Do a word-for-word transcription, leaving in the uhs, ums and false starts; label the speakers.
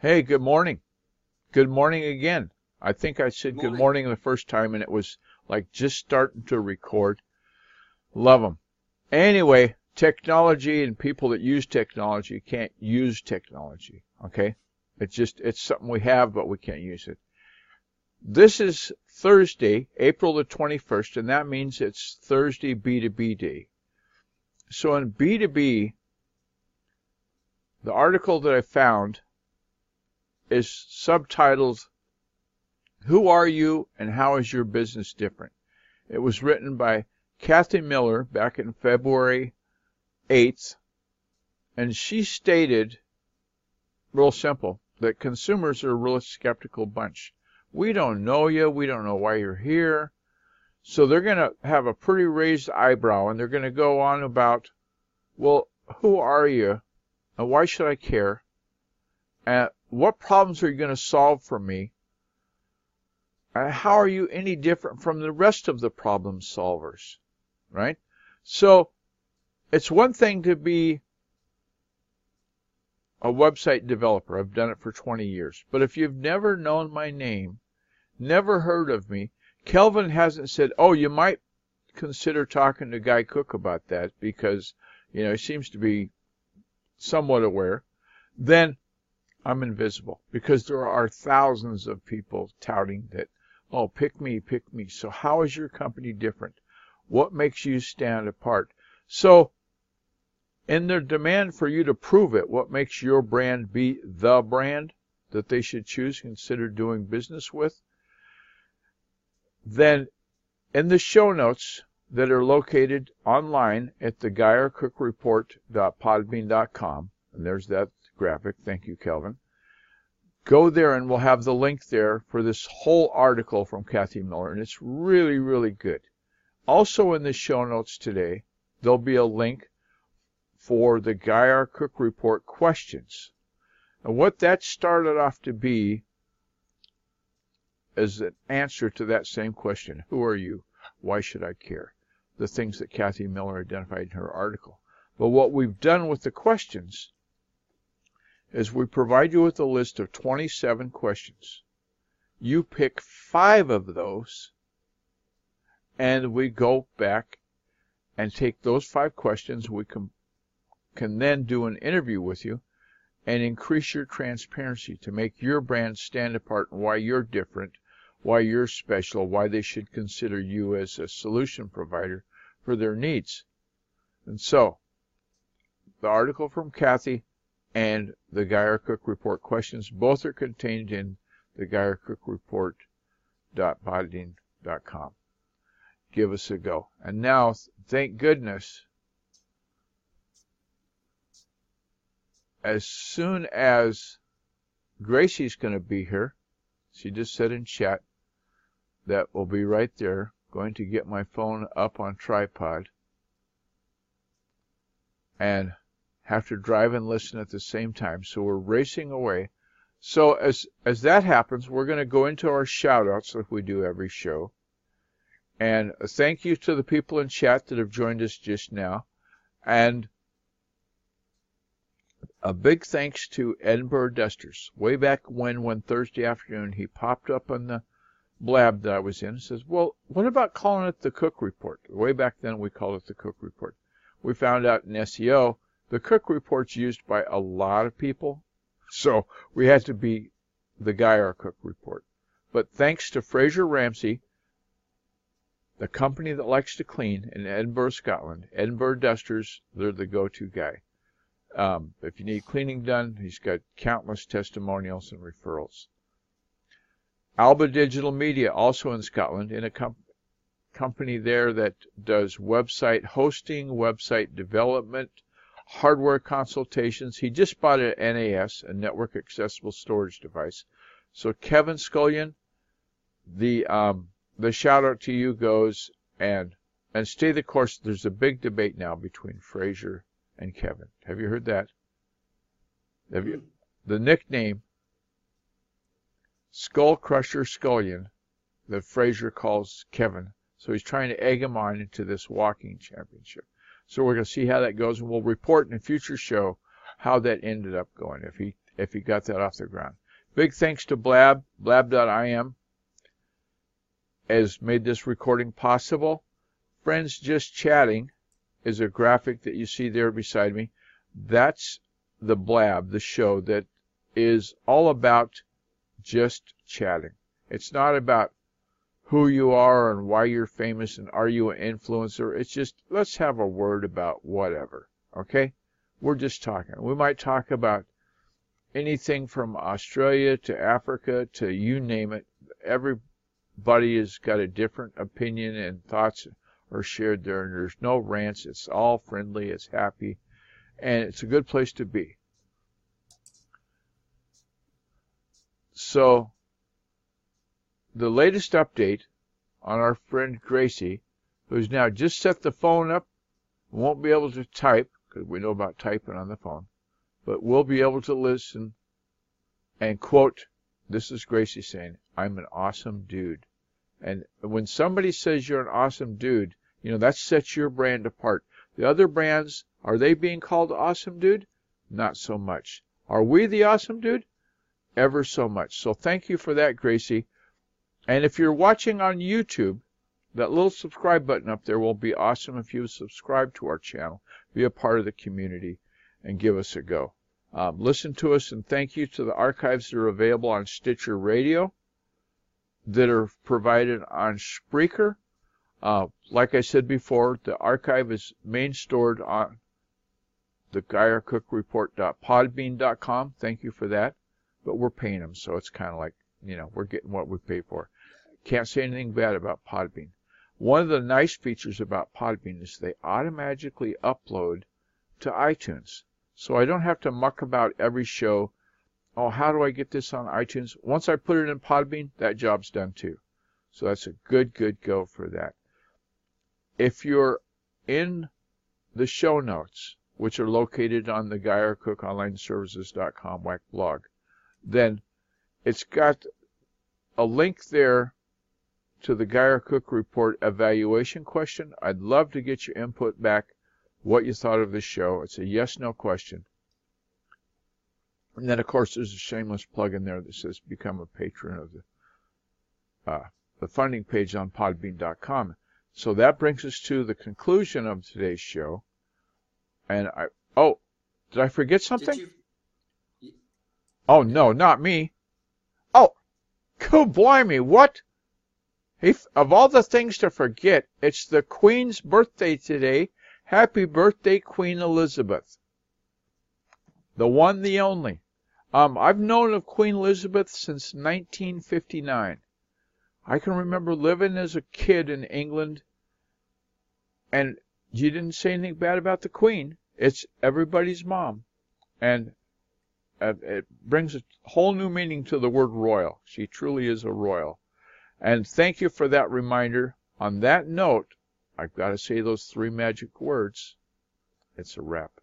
Speaker 1: Hey, good morning. Good morning again. I think I said good
Speaker 2: Morning.
Speaker 1: morning the first time and it was like just starting to record. Love them. Anyway, technology and people that use technology can't use technology, okay? It's just, it's something we have, but we can't use it. This is Thursday, April the twenty-first, and that means it's Thursday B two B Day. So in B two B, the article that I found is subtitled, Who Are You and How Is Your Business Different? It was written by Kathy Miller back in February eighth, and she stated, real simple, that consumers are a really skeptical bunch. We don't know you, we don't know why you're here, so they're going to have a pretty raised eyebrow, and they're going to go on about, well, who are you, and why should I care, and what problems are you going to solve for me? And how are you any different from the rest of the problem solvers, right? So it's one thing to be a website developer. I've done it for twenty years. But if you've never known my name, never heard of me, Kelvin hasn't said, oh, you might consider talking to Guy Cook about that because, you know, he seems to be somewhat aware, then I'm invisible because there are thousands of people touting that, oh, pick me, pick me. So how is your company different? What makes you stand apart? So in their demand for you to prove it, what makes your brand be the brand that they should choose, consider doing business with, then in the show notes that are located online at the geyer cook report dot podbean dot com, and there's that graphic. Thank you, Kelvin. Go there and we'll have the link there for this whole article from Kathy Miller, and it's really, really good. Also in the show notes today, there'll be a link for the Geyer Cook Report questions. And what that started off to be is an answer to that same question. Who are you? Why should I care? The things that Kathy Miller identified in her article. But what we've done with the questions is we provide you with a list of twenty-seven questions. You pick five of those, and we go back and take those five questions. We can, can then do an interview with you and increase your transparency to make your brand stand apart and why you're different, why you're special, why they should consider you as a solution provider for their needs. And so, the article from Kathy and the Geyer Cook Report questions, both are contained in the geyer cook report dot podbean dot com. Give us a go. And now, thank goodness, as soon as Gracie's going to be here, she just said in chat, that will be right there, going to get my phone up on tripod, and have to drive and listen at the same time. So we're racing away. So as as that happens, we're going to go into our shout-outs like we do every show. And a thank you to the people in chat that have joined us just now. And a big thanks to Edinburgh Dusters. Way back when, one Thursday afternoon, he popped up on the blab that I was in and says, well, what about calling it the Cook Report? Way back then, we called it the Cook Report. We found out in S E O, the Cook Report's used by a lot of people, so we had to be the Geyer Cook Report. But thanks to Fraser Ramsey, the company that likes to clean in Edinburgh, Scotland, Edinburgh Dusters, they're the go-to guy. Um, if you need cleaning done, he's got countless testimonials and referrals. Alba Digital Media, also in Scotland, in a com company there that does website hosting, website development, hardware consultations. He just bought an N A S, a network accessible storage device. So Kevin Scullion, the um, the shout out to you goes, and and stay the course. There's a big debate now between Fraser and Kevin. Have you heard that? Have you? The nickname Skull Crusher Scullion that Fraser calls Kevin. So he's trying to egg him on into this walking championship. So we're going to see how that goes, and we'll report in a future show how that ended up going. If he if you got that off the ground. Big thanks to Blab, blab dot I M, has made this recording possible. Friends Just Chatting is a graphic that you see there beside me. That's the Blab, the show that is all about just chatting. It's not about who you are and why you're famous and are you an influencer. It's just, let's have a word about whatever, okay? We're just talking. We might talk about anything from Australia to Africa to you name it. Everybody has got a different opinion and thoughts are shared there, and there's no rants. It's all friendly, it's happy, and it's a good place to be. So, the latest update on our friend Gracie, who's now just set the phone up, won't be able to type, because we know about typing on the phone, but we'll be able to listen and quote, this is Gracie saying, I'm an awesome dude. And when somebody says you're an awesome dude, you know, that sets your brand apart. The other brands, are they being called awesome dude? Not so much. Are we the awesome dude? Ever so much. So thank you for that, Gracie. And if you're watching on YouTube, that little subscribe button up there will be awesome if you subscribe to our channel, be a part of the community, and give us a go. Um, listen to us, and thank you to the archives that are available on Stitcher Radio, that are provided on Spreaker. Uh, like I said before, the archive is main stored on the Geyer Cook Report dot podbean dot com. Thank you for that. But we're paying them, so it's kind of like, you know, we're getting what we pay for. Can't say anything bad about Podbean. One of the nice features about Podbean is they automatically upload to iTunes. So I don't have to muck about every show. Oh, how do I get this on iTunes? Once I put it in Podbean, that job's done too. So that's a good, good go for that. If you're in the show notes, which are located on the Geyer Cook Online Services dot com W A C blog, then it's got a link there to the Geyer Cook Report evaluation question. I'd love to get your input back, what you thought of the show. It's a yes-no question. And then, of course, there's a shameless plug in there that says become a patron of the, uh, the funding page on podbean dot com. So that brings us to the conclusion of today's show. And I, oh, did I forget something?
Speaker 2: Did you...
Speaker 1: Oh, no, not me. Oh, good blimey, what? If, of all the things to forget, it's the Queen's birthday today. Happy birthday, Queen Elizabeth. The one, the only. Um, I've known of Queen Elizabeth since nineteen fifty-nine. I can remember living as a kid in England, and you didn't say anything bad about the Queen. It's everybody's mom. And uh, it brings a whole new meaning to the word royal. She truly is a royal. And thank you for that reminder. On that note, I've got to say those three magic words. It's a wrap.